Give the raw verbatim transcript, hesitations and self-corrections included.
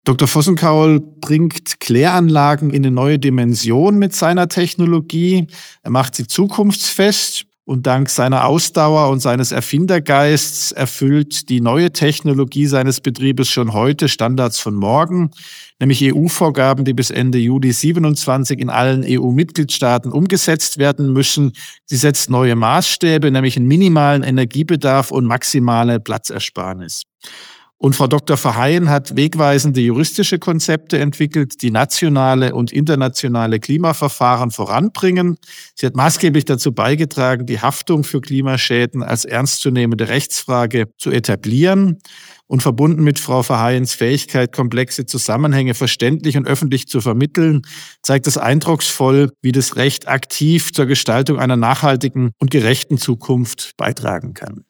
Doktor Vossenkaul bringt Kläranlagen in eine neue Dimension mit seiner Technologie. Er macht sie zukunftsfest und dank seiner Ausdauer und seines Erfindergeists erfüllt die neue Technologie seines Betriebes schon heute Standards von morgen, nämlich E U-Vorgaben, die bis Ende Juli siebenundzwanzig in allen E U-Mitgliedstaaten umgesetzt werden müssen. Sie setzt neue Maßstäbe, nämlich einen minimalen Energiebedarf und maximale Platzersparnis. Und Frau Doktor Verheyen hat wegweisende juristische Konzepte entwickelt, die nationale und internationale Klimaverfahren voranbringen. Sie hat maßgeblich dazu beigetragen, die Haftung für Klimaschäden als ernstzunehmende Rechtsfrage zu etablieren. Und verbunden mit Frau Verheyens Fähigkeit, komplexe Zusammenhänge verständlich und öffentlich zu vermitteln, zeigt es eindrucksvoll, wie das Recht aktiv zur Gestaltung einer nachhaltigen und gerechten Zukunft beitragen kann.